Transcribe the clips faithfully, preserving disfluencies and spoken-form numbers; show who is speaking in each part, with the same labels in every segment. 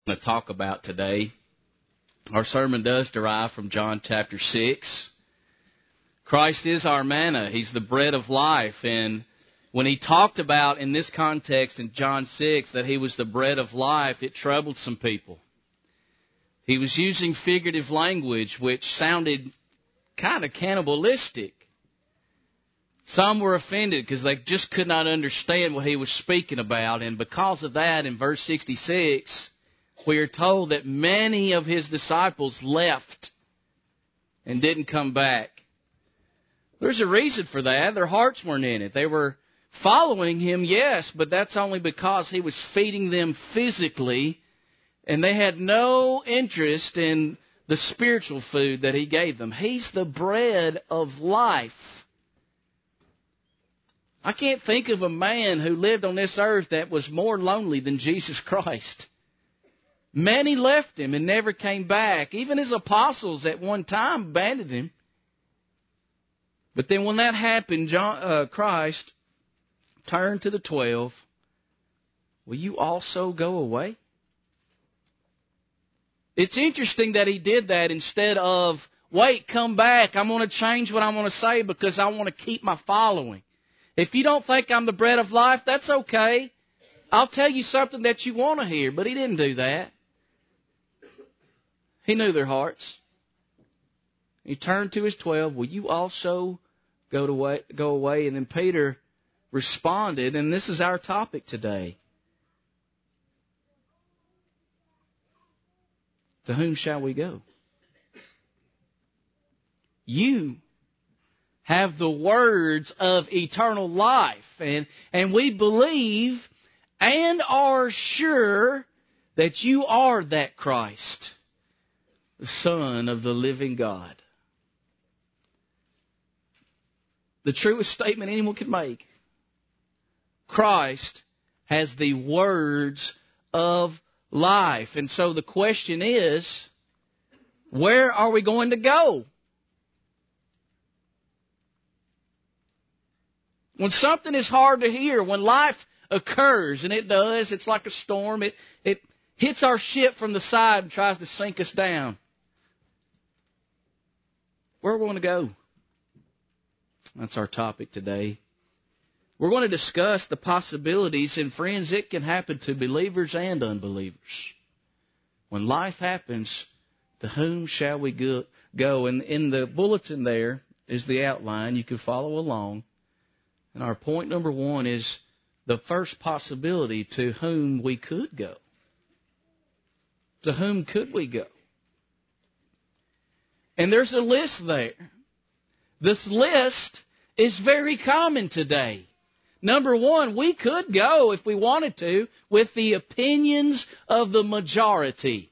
Speaker 1: going to talk about today. Our sermon does derive from John chapter six. Christ is our manna. He's the bread of life. And when he talked about in this context in John six that he was the bread of life, it troubled some people. He was using figurative language which sounded kind of cannibalistic. Some were offended because they just could not understand what he was speaking about. And because of that, in verse sixty-six, we are told that many of his disciples left and didn't come back. There's a reason for that. Their hearts weren't in it. They were following him, yes, but that's only because he was feeding them physically, and they had no interest in the spiritual food that he gave them. He's the bread of life. I can't think of a man who lived on this earth that was more lonely than Jesus Christ. Many left him and never came back. Even his apostles at one time abandoned him. But then when that happened, John, uh, Christ turned to the twelve. Will you also go away? It's interesting that he did that instead of, wait, come back. I'm going to change what I'm going to say because I want to keep my following. If you don't think I'm the bread of life, that's okay. I'll tell you something that you want to hear. But he didn't do that. He knew their hearts. He turned to his twelve. Will you also go to way, go away? And then Peter responded, and this is our topic today. To whom shall we go? You have the words of eternal life. And, and we believe and are sure that you are that Christ, the Son of the living God. The truest statement anyone could make. Christ has the words of life. And so the question is, where are we going to go? When something is hard to hear, when life occurs, and it does, it's like a storm, it, it hits our ship from the side and tries to sink us down. Where are we going to go? That's our topic today. We're going to discuss the possibilities, and friends, it can happen to believers and unbelievers. When life happens, to whom shall we go? And in the bulletin there is the outline. You can follow along. And our point number one is the first possibility, to whom we could go. To whom could we go? And there's a list there. This list is very common today. Number one, we could go, if we wanted to, with the opinions of the majority.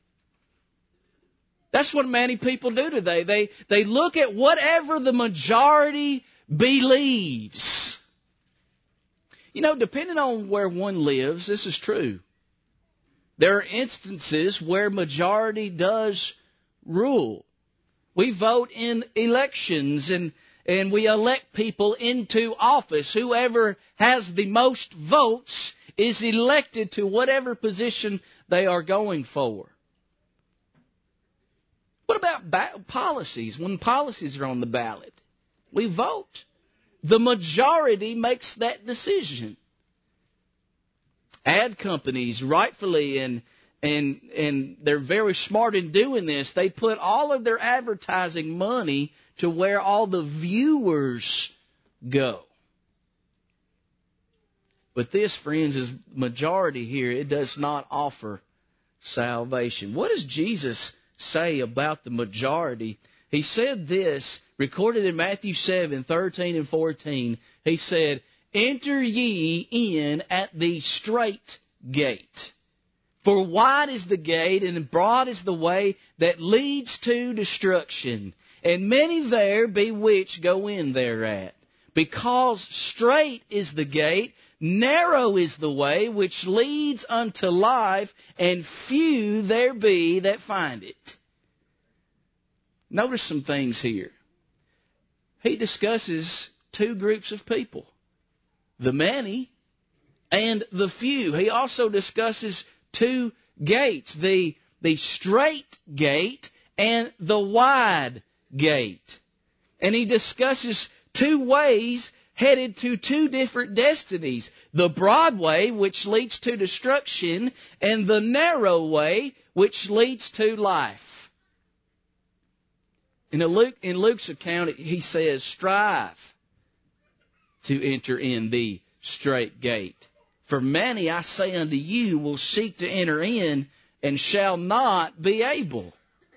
Speaker 1: That's what many people do today. They, they look at whatever the majority believes. You know, depending on where one lives, this is true. There are instances where majority does rule. We vote in elections and, and we elect people into office. Whoever has the most votes is elected to whatever position they are going for. What about ba- policies? When policies are on the ballot, we vote. The majority makes that decision. Ad companies, rightfully, and and and they're very smart in doing this, they put all of their advertising money to where all the viewers go. But this, friends, is majority here. It does not offer salvation. What does Jesus say about the majority? He said this, recorded in Matthew seven, thirteen and fourteen. He said, enter ye in at the strait gate. For wide is the gate and broad is the way that leads to destruction. And many there be which go in thereat. Because strait is the gate, narrow is the way which leads unto life, and few there be that find it. Notice some things here. He discusses two groups of people, the many and the few. He also discusses two gates, the, the straight gate and the wide gate. And he discusses two ways headed to two different destinies. The broad way, which leads to destruction, and the narrow way, which leads to life. In, Luke, in Luke's account, he says, strive to enter in the straight gate. For many, I say unto you, will seek to enter in and shall not be able.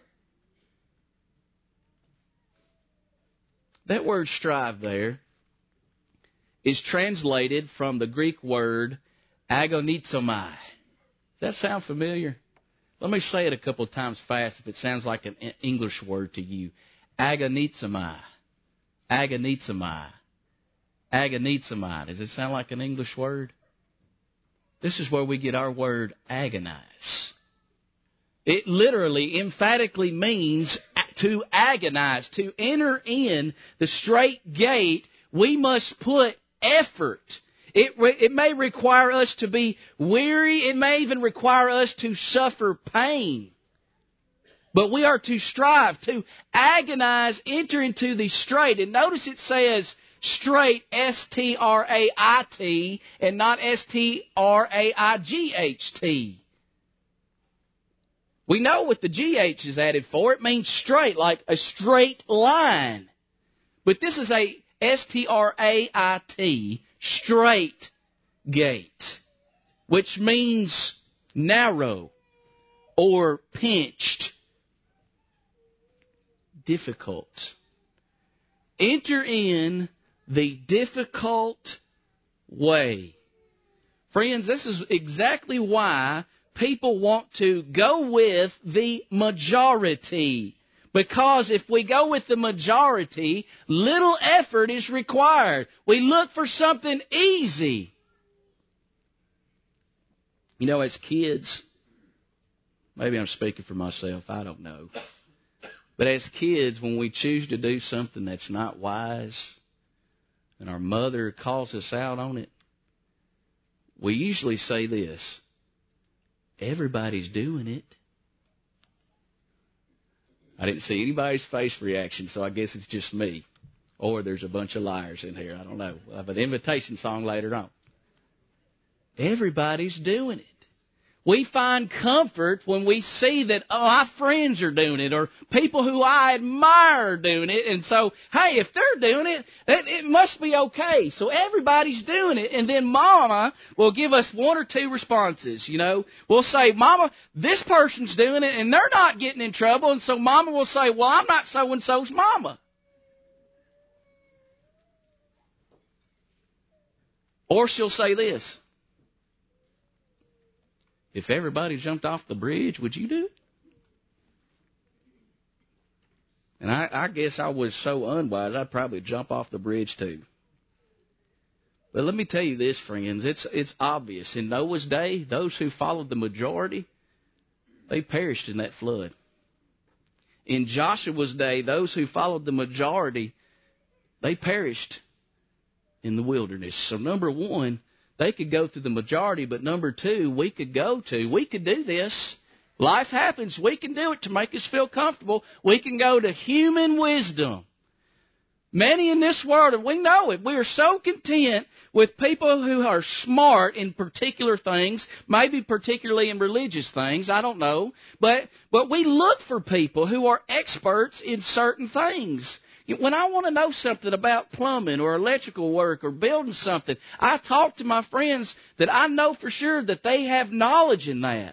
Speaker 1: That word strive there is translated from the Greek word agonizomai. Does that sound familiar? Let me say it a couple of times fast if it sounds like an English word to you. Agonizomai. Agonizomai. Agonizomai. Does it sound like an English word? This is where we get our word agonize. It literally, emphatically means to agonize. To enter in the straight gate, we must put effort. It, re, it may require us to be weary. It may even require us to suffer pain. But we are to strive, to agonize, enter into the straight. And notice it says straight, S T R A I T, and not S T R A I G H T. We know what the G H is added for. It means straight, like a straight line. But this is a S T R A I T, straight gate, which means narrow or pinched, difficult. Enter in the difficult way. Friends, this is exactly why people want to go with the majority. Because if we go with the majority, little effort is required. We look for something easy. You know, as kids, maybe I'm speaking for myself, I don't know. But as kids, when we choose to do something that's not wise, and our mother calls us out on it, we usually say this: everybody's doing it. I didn't see anybody's face reaction, so I guess it's just me. Or there's a bunch of liars in here. I don't know. We'll have an invitation song later on. Everybody's doing it. We find comfort when we see that, oh, our friends are doing it, or people who I admire are doing it. And so, hey, if they're doing it, it, it must be okay. So everybody's doing it. And then Mama will give us one or two responses, you know. We'll say, Mama, this person's doing it, and they're not getting in trouble. And so Mama will say, well, I'm not so-and-so's Mama. Or she'll say this: if everybody jumped off the bridge, would you do it? And I, I guess I was so unwise, I'd probably jump off the bridge too. But let me tell you this, friends, it's it's obvious. In Noah's day, those who followed the majority, they perished in that flood. In Joshua's day, those who followed the majority, they perished in the wilderness. So number one, they could go through the majority, but number two, we could go to, we could do this. Life happens. We can do it to make us feel comfortable. We can go to human wisdom. Many in this world, and we know it, we are so content with people who are smart in particular things, maybe particularly in religious things, I don't know. But, but we look for people who are experts in certain things. When I want to know something about plumbing or electrical work or building something, I talk to my friends that I know for sure that they have knowledge in that.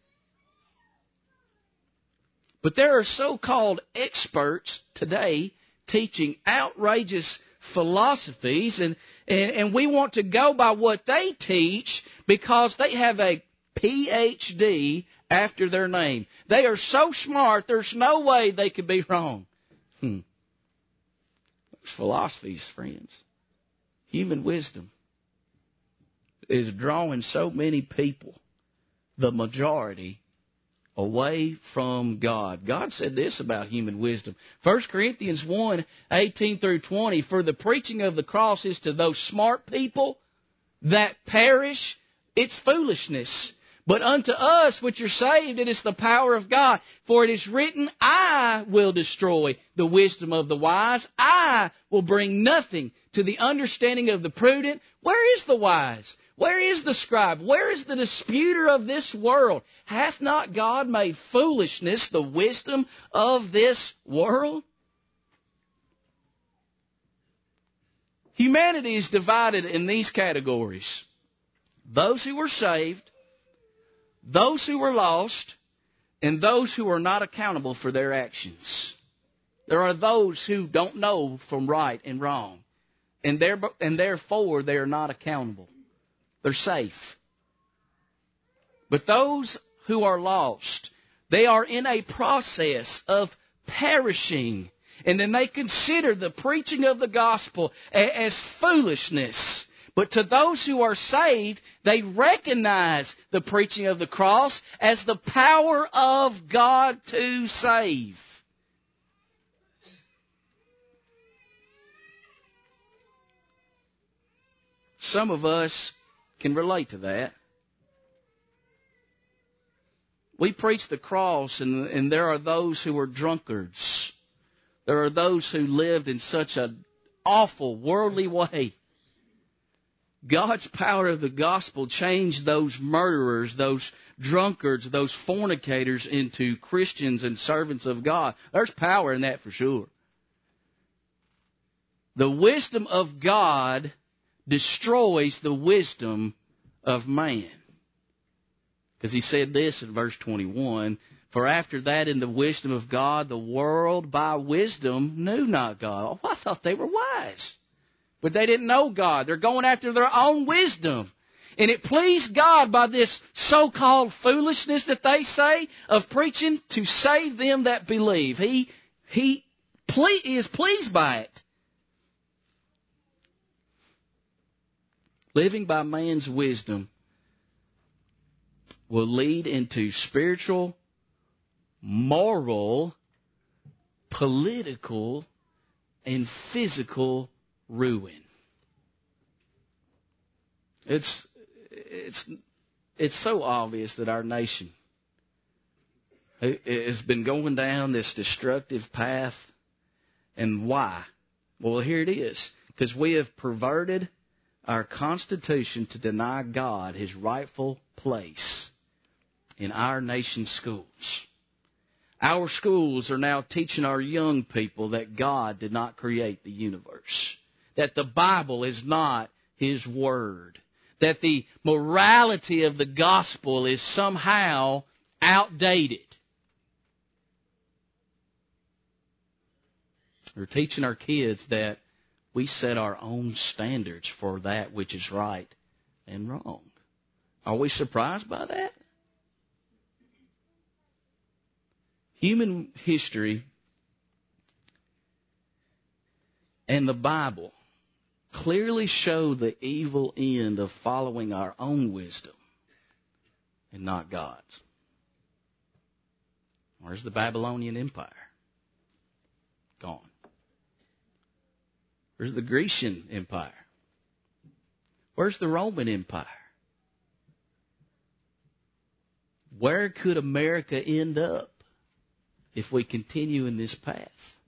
Speaker 1: But there are so-called experts today teaching outrageous philosophies, and, and, and we want to go by what they teach because they have a P H D after their name. They are so smart, there's no way they could be wrong. Hmm. Philosophies, friends, human wisdom is drawing so many people, the majority, away from God. God said this about human wisdom. First Corinthians one, eighteen through twenty, for the preaching of the cross is to those smart people that perish, it's foolishness. But unto us which are saved, it is the power of God. For it is written, I will destroy the wisdom of the wise. I will bring nothing to the understanding of the prudent. Where is the wise? Where is the scribe? Where is the disputer of this world? Hath not God made foolishness the wisdom of this world? Humanity is divided in these categories. Those who were saved, those who were lost, and those who are not accountable for their actions. There are those who don't know from right and wrong, and, and therefore they are not accountable. They're safe. But those who are lost, they are in a process of perishing. And then they consider the preaching of the gospel as foolishness. But to those who are saved, they recognize the preaching of the cross as the power of God to save. Some of us can relate to that. We preach the cross, and, and there are those who are drunkards. There are those who lived in such an awful, worldly way. God's power of the gospel changed those murderers, those drunkards, those fornicators into Christians and servants of God. There's power in that for sure. The wisdom of God destroys the wisdom of man. Because he said this in verse twenty-one, for after that in the wisdom of God, the world by wisdom knew not God. Oh, I thought they were wise. But they didn't know God. They're going after their own wisdom. And it pleased God by this so-called foolishness that they say of preaching to save them that believe. He, he ple- is pleased by it. Living by man's wisdom will lead into spiritual, moral, political, and physical ruin. It's it's it's so obvious that our nation has been going down this destructive path. And why? Well, here it is. Because we have perverted our Constitution to deny God His rightful place in our nation's schools. Our schools are now teaching our young people that God did not create the universe, that the Bible is not His Word, that the morality of the gospel is somehow outdated. We're teaching our kids that we set our own standards for that which is right and wrong. Are we surprised by that? Human history and the Bible clearly show the evil end of following our own wisdom and not God's. Where's the Babylonian Empire? Gone. Where's the Grecian Empire? Where's the Roman Empire? Where could America end up if we continue in this path?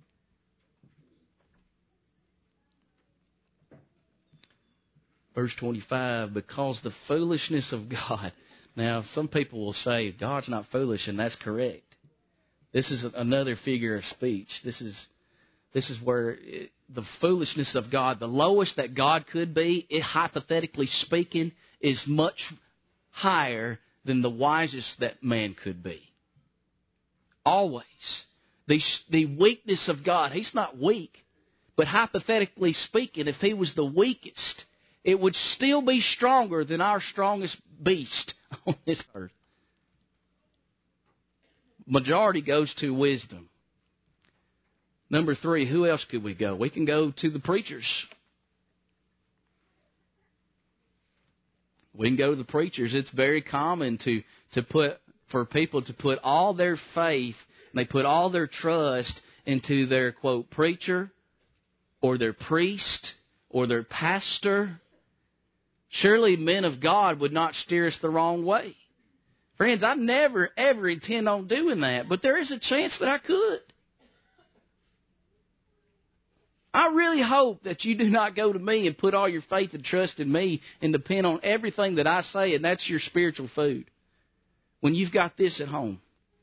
Speaker 1: Verse twenty-five, because the foolishness of God. Now, some people will say, God's not foolish, and that's correct. This is another figure of speech. This is this is where it, the foolishness of God, the lowest that God could be, it, hypothetically speaking, is much higher than the wisest that man could be. Always. The, the weakness of God, He's not weak, but hypothetically speaking, if He was the weakest, it would still be stronger than our strongest beast on this earth. Majority goes to wisdom. Number three, who else could we go? We can go to the preachers. We can go to the preachers. It's very common to, to put for people to put all their faith, and they put all their trust into their, quote, preacher or their priest or their pastor. Surely men of God would not steer us the wrong way. Friends, I never, ever intend on doing that, but there is a chance that I could. I really hope that you do not go to me and put all your faith and trust in me and depend on everything that I say, and that's your spiritual food, when you've got this at home.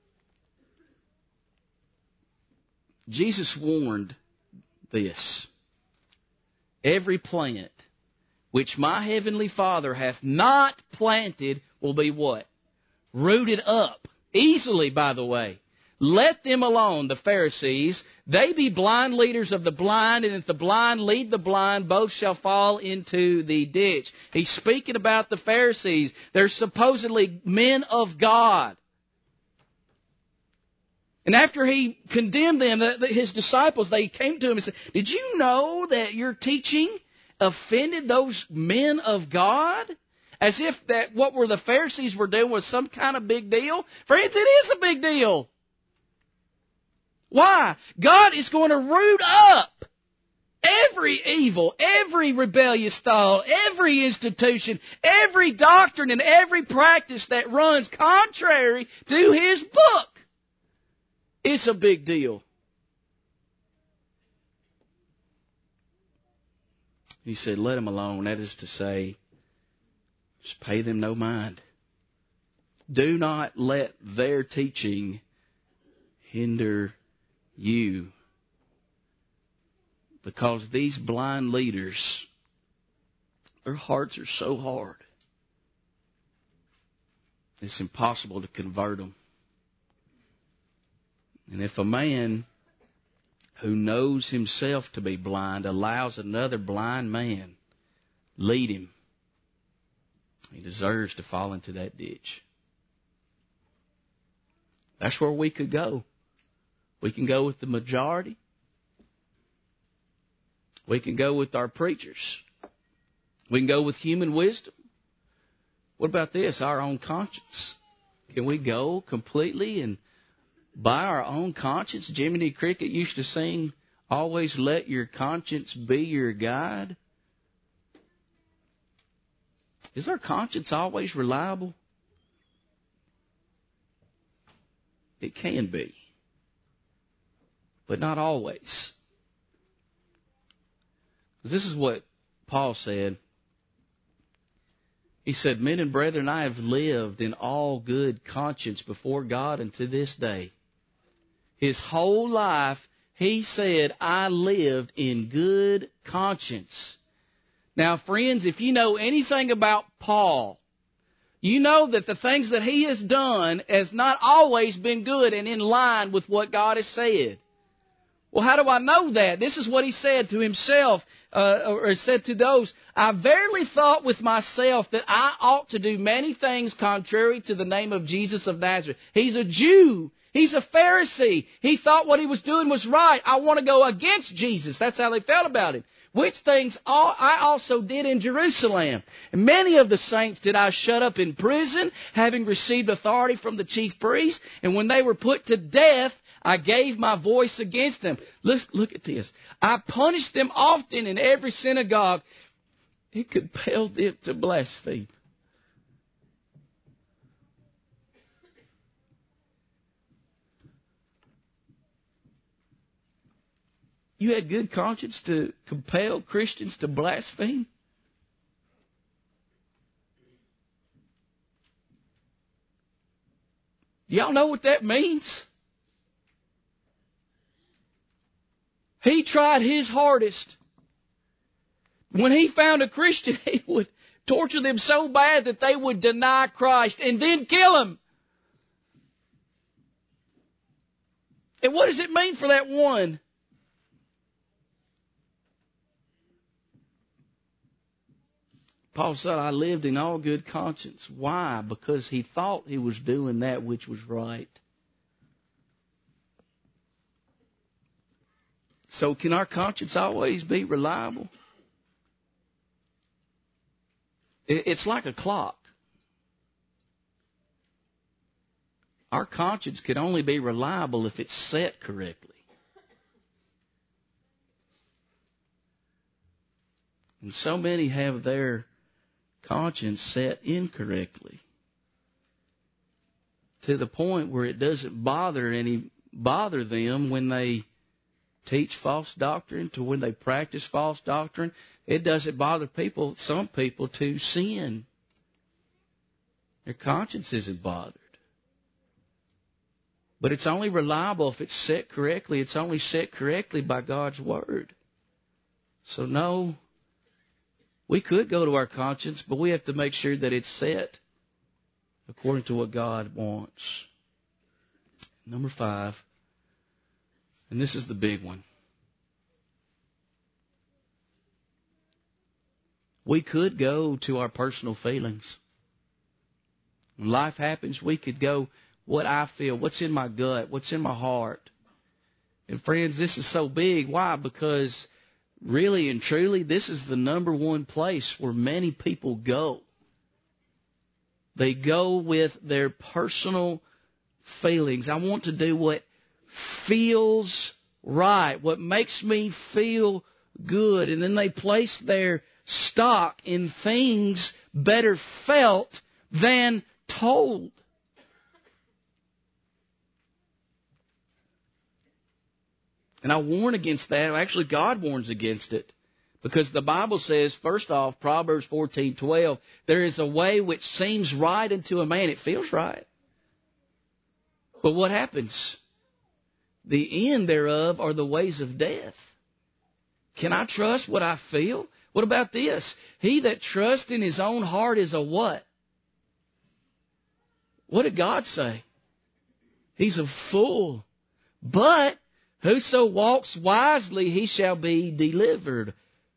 Speaker 1: Jesus warned this. Every plant which my heavenly Father hath not planted will be what? Rooted up. Easily, by the way. Let them alone, the Pharisees. They be blind leaders of the blind, and if the blind lead the blind, both shall fall into the ditch. He's speaking about the Pharisees. They're supposedly men of God. And after he condemned them, his disciples, they came to him and said, did you know that your teaching offended those men of God? As if that what were the Pharisees were doing was some kind of big deal. Friends, it is a big deal. Why? God is going to root up every evil, every rebellious thought, every institution, every doctrine, and every practice that runs contrary to His book. It's a big deal. He said, let them alone. That is to say, just pay them no mind. Do not let their teaching hinder you. Because these blind leaders, their hearts are so hard, it's impossible to convert them. And if a man who knows himself to be blind allows another blind man lead him, he deserves to fall into that ditch. That's where we could go. We can go with the majority. We can go with our preachers. We can go with human wisdom. What about this? Our own conscience. Can we go completely and by our own conscience? Jiminy Cricket used to sing, always let your conscience be your guide. Is our conscience always reliable? It can be, but not always. This is what Paul said. He said, men and brethren, I have lived in all good conscience before God unto this day. His whole life, he said, I lived in good conscience. Now, friends, if you know anything about Paul, you know that the things that he has done has not always been good and in line with what God has said. Well, how do I know that? This is what he said to himself, uh, or said to those. I verily thought with myself that I ought to do many things contrary to the name of Jesus of Nazareth. He's a Jew. He's a Pharisee. He thought what he was doing was right. I want to go against Jesus. That's how they felt about him. Which things all, I also did in Jerusalem. And many of the saints did I shut up in prison, having received authority from the chief priests. And when they were put to death, I gave my voice against them. Look, look at this. I punished them often in every synagogue. It compelled them to blaspheme. You had good conscience to compel Christians to blaspheme? Y'all know what that means? He tried his hardest. When he found a Christian, he would torture them so bad that they would deny Christ and then kill him. And what does it mean for that one? Paul said, I lived in all good conscience. Why? Because he thought he was doing that which was right. So can our conscience always be reliable? It's like a clock. Our conscience can only be reliable if it's set correctly. And so many have their conscience set incorrectly. to the point where it doesn't bother any bother them when they teach false doctrine, to when they practice false doctrine. It doesn't bother people, some people, to sin. Their conscience isn't bothered. But it's only reliable if it's set correctly. It's only set correctly by God's Word. So no, we could go to our conscience, but we have to make sure that it's set according to what God wants. Number five, and this is the big one. We could go to our personal feelings. When life happens, we could go, what I feel, what's in my gut, what's in my heart. And friends, this is so big. Why? Because really and truly, this is the number one place where many people go. They go with their personal feelings. I want to do what feels right, what makes me feel good. And then they place their stock in things better felt than told. And I warn against that. Actually, God warns against it. Because the Bible says, first off, Proverbs fourteen twelve, there is a way which seems right unto a man. It feels right. But what happens? The end thereof are the ways of death. Can I trust what I feel? What about this? He that trusts in his own heart is a what? What did God say? He's a fool. But whoso walks wisely, he shall be delivered.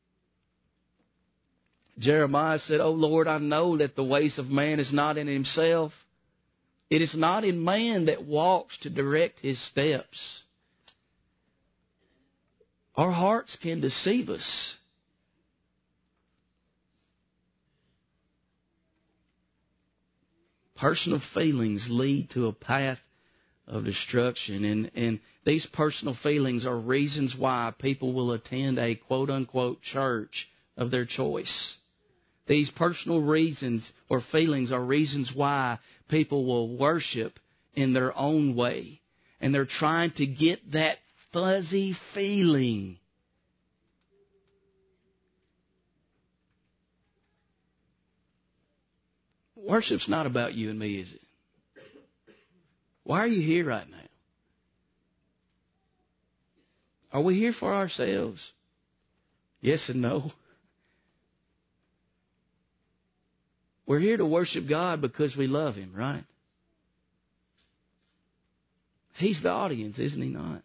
Speaker 1: Jeremiah said, O Lord, I know that the ways of man is not in himself. It is not in man that walks to direct his steps. Our hearts can deceive us. Personal feelings lead to a path of destruction. And, and these personal feelings are reasons why people will attend a quote-unquote church of their choice. These personal reasons or feelings are reasons why people will worship in their own way. And they're trying to get that fuzzy feeling. Worship's not about you and me, is it? Why are you here right now? Are we here for ourselves? Yes and no. We're here to worship God because we love Him, right? He's the audience, isn't He not?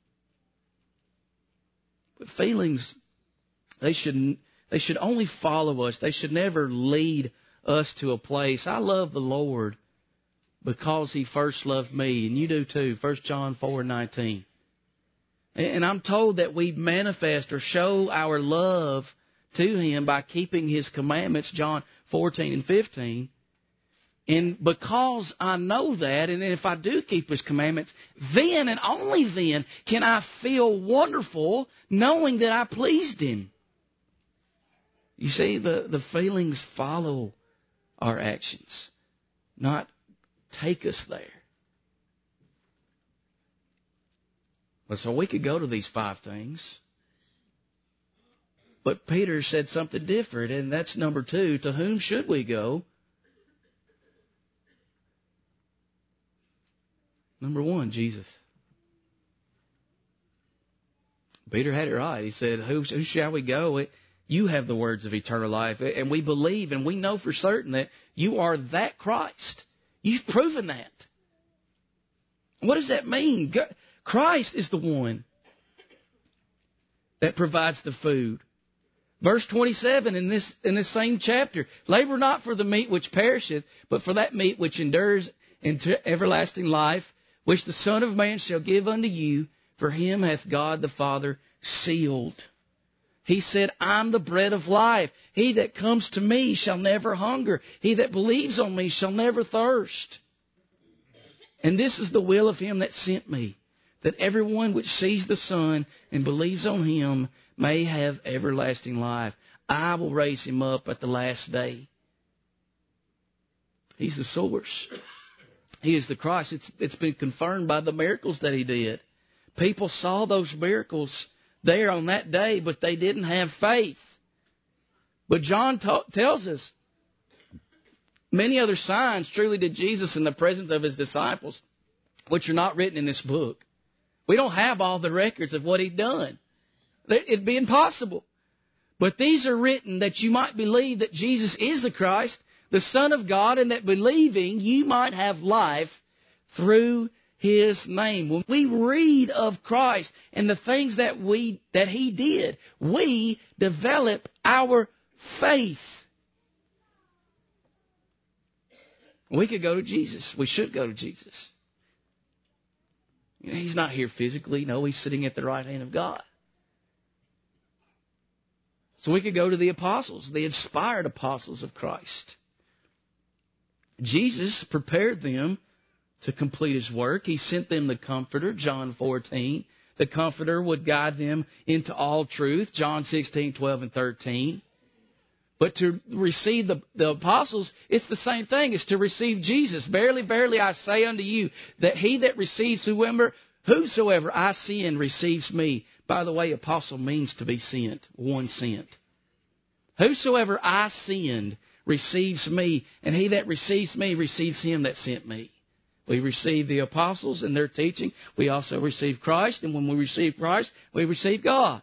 Speaker 1: But feelings, they should, they should only follow us. They should never lead us to a place. I love the Lord because He first loved me, and you do too. First John four nineteen. And I'm told that we manifest or show our love to Him by keeping His commandments, John fourteen and fifteen. And because I know that, and if I do keep His commandments, then and only then can I feel wonderful knowing that I pleased Him. You see, the, the feelings follow our actions, not take us there. But so we could go to these five things. But Peter said something different, and that's number two. To whom should we go? Number one, Jesus. Peter had it right. He said, who, who shall we go? It, you have the words of eternal life. And we believe and we know for certain that you are that Christ. You've proven that. What does that mean? God, Christ is the one that provides the food. Verse twenty-seven in this in this same chapter, labor not for the meat which perisheth, but for that meat which endures into everlasting life, which the Son of Man shall give unto you, for him hath God the Father sealed. He said, I'm the bread of life. He that comes to me shall never hunger. He that believes on me shall never thirst. And this is the will of him that sent me, that everyone which sees the Son and believes on him may have everlasting life. I will raise him up at the last day. He's the source. He is the Christ. It's, it's been confirmed by the miracles that He did. People saw those miracles there on that day, but they didn't have faith. But John ta- tells us, many other signs truly did Jesus in the presence of His disciples, which are not written in this book. We don't have all the records of what He'd done. It'd be impossible. But these are written that you might believe that Jesus is the Christ, the Son of God, and that believing you might have life through His name. When we read of Christ and the things that we that He did, we develop our faith. We could go to Jesus. We should go to Jesus. You know, He's not here physically. No, He's sitting at the right hand of God. So we could go to the apostles, the inspired apostles of Christ. Jesus prepared them to complete His work. He sent them the Comforter, John fourteen. The Comforter would guide them into all truth, John sixteen, twelve, and thirteen. But to receive the, the apostles, it's the same thing. It's to receive Jesus. Verily, verily, I say unto you, that he that receives whoever, whosoever I send receives me. By the way, apostle means to be sent, one sent. Whosoever I send receives me, and he that receives me receives him that sent me. We receive the apostles and their teaching. We also receive Christ, and when we receive Christ, we receive God.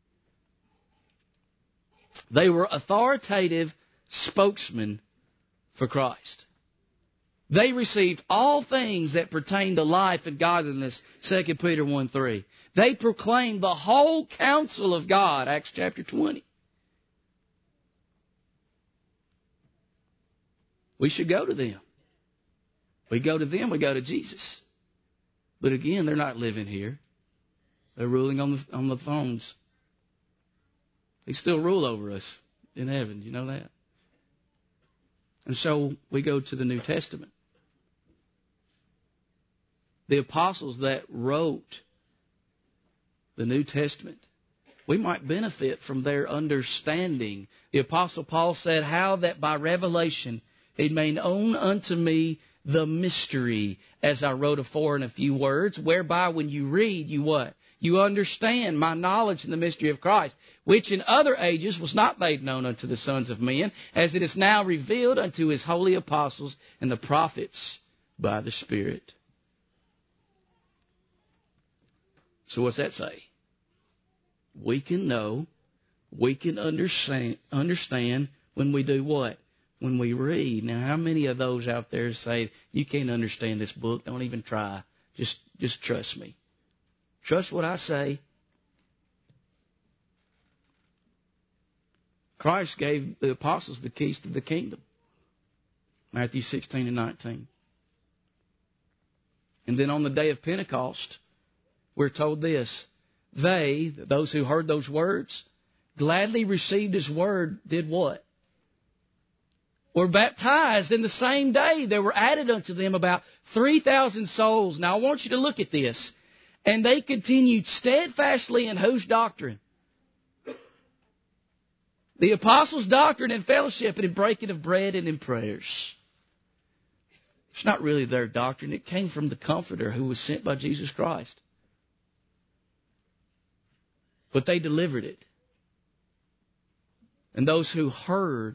Speaker 1: They were authoritative spokesmen for Christ. They received all things that pertain to life and godliness, Second Peter one three. They proclaimed the whole counsel of God, Acts chapter twenty. We should go to them. We go to them, we go to Jesus. But again, they're not living here. They're ruling on the, on the thrones. They still rule over us in heaven. You know that? And so we go to the New Testament. The apostles that wrote the New Testament, we might benefit from their understanding. The Apostle Paul said, how that by revelation He made known unto me the mystery, as I wrote afore in a few words, whereby when you read, you what? You understand my knowledge in the mystery of Christ, which in other ages was not made known unto the sons of men, as it is now revealed unto His holy apostles and the prophets by the Spirit. So what's that say? We can know, we can understand, understand when we do what? When we read. Now, how many of those out there say, you can't understand this book, don't even try, just, just trust me. Trust what I say. Christ gave the apostles the keys to the kingdom. Matthew sixteen and nineteen. And then on the day of Pentecost, we're told this. They, those who heard those words, gladly received His word, did what? Were baptized in the same day. There were added unto them about three thousand souls. Now I want you to look at this. And they continued steadfastly in whose doctrine? The apostles' doctrine and fellowship and in breaking of bread and in prayers. It's not really their doctrine. It came from the Comforter who was sent by Jesus Christ. But they delivered it. And those who heard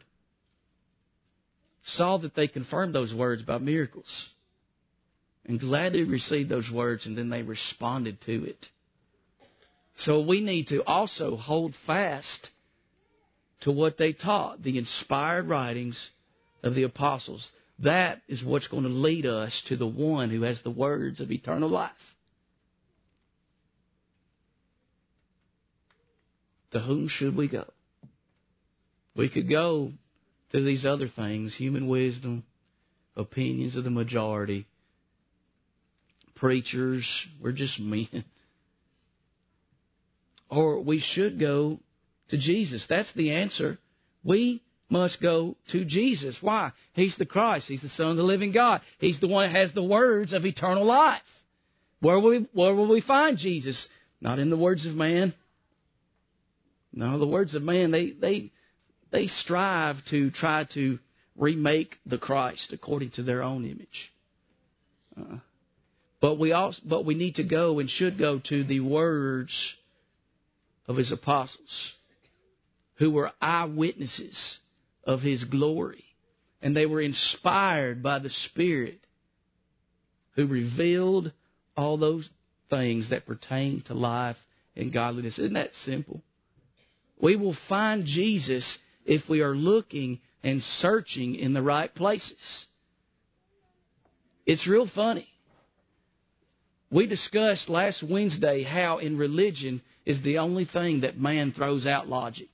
Speaker 1: saw that they confirmed those words by miracles. And gladly received those words, and then they responded to it. So we need to also hold fast to what they taught, the inspired writings of the apostles. That is what's going to lead us to the one who has the words of eternal life. To whom should we go? We could go to these other things, human wisdom, opinions of the majority, preachers, we're just men. Or we should go to Jesus. That's the answer. We must go to Jesus. Why? He's the Christ. He's the Son of the living God. He's the one that has the words of eternal life. Where will we, where will we find Jesus? Not in the words of man. No, the words of man, they, they, they strive to try to remake the Christ according to their own image.
Speaker 2: Uh, but we also, but we need to go and should go to the words of His apostles, who were eyewitnesses of His glory. And they were inspired by the Spirit, who revealed all those things that pertain to life and godliness. Isn't that simple? We will find Jesus if we are looking and searching in the right places. It's real funny. We discussed last Wednesday how in religion is the only thing that man throws out logic.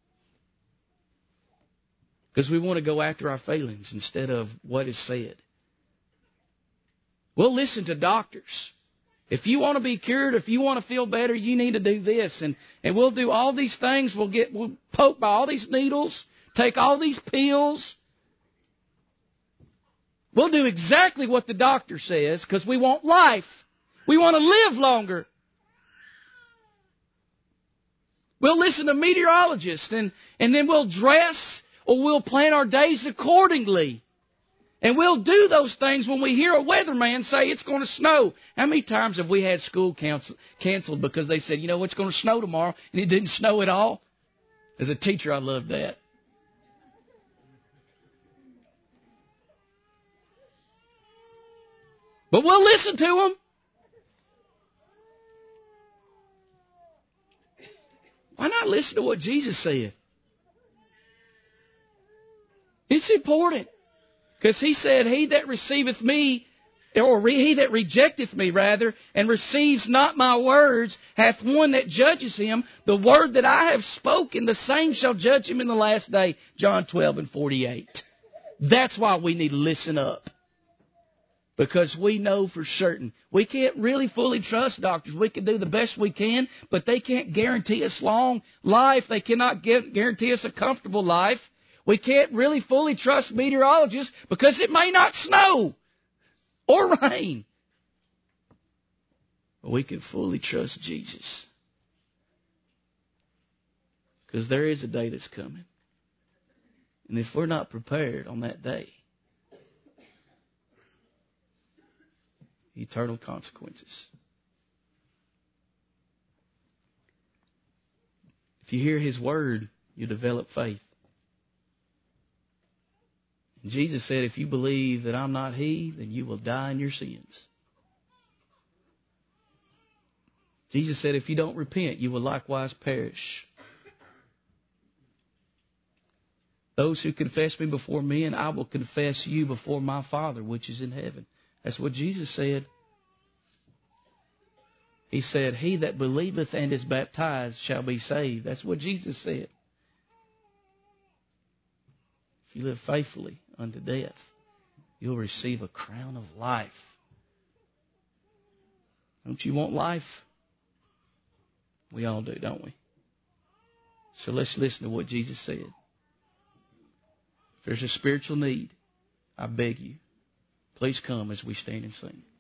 Speaker 2: Because we want to go after our feelings instead of what is said. We'll listen to doctors. If you want to be cured, if you want to feel better, you need to do this. And, and we'll do all these things. We'll get we'll poke by all these needles, take all these pills. We'll do exactly what the doctor says because we want life. We want to live longer. We'll listen to meteorologists and, and then we'll dress or we'll plan our days accordingly. And we'll do those things when we hear a weatherman say it's going to snow. How many times have we had school cancel, canceled because they said, you know, it's going to snow tomorrow, and it didn't snow at all? As a teacher, I loved that. But we'll listen to them. Why not listen to what Jesus said? It's important. Because He said, He that receiveth me, or re, he that rejecteth me, rather, and receives not my words, hath one that judges him. The word that I have spoken, the same shall judge him in the last day. John twelve and forty-eight. That's why we need to listen up. Because we know for certain. We can't really fully trust doctors. We can do the best we can, but they can't guarantee us long life. They cannot guarantee us a comfortable life. We can't really fully trust meteorologists because it may not snow or rain. But we can fully trust Jesus. Because there is a day that's coming. And if we're not prepared on that day, eternal consequences. If you hear His word, you develop faith. And Jesus said, if you believe that I'm not He, then you will die in your sins. Jesus said, if you don't repent, you will likewise perish. Those who confess me before men, I will confess you before my Father which is in heaven. That's what Jesus said. He said, he that believeth and is baptized shall be saved. That's what Jesus said. If you live faithfully unto death, you'll receive a crown of life. Don't you want life? We all do, don't we? So let's listen to what Jesus said. If there's a spiritual need, I beg you, please come as we stand and sing.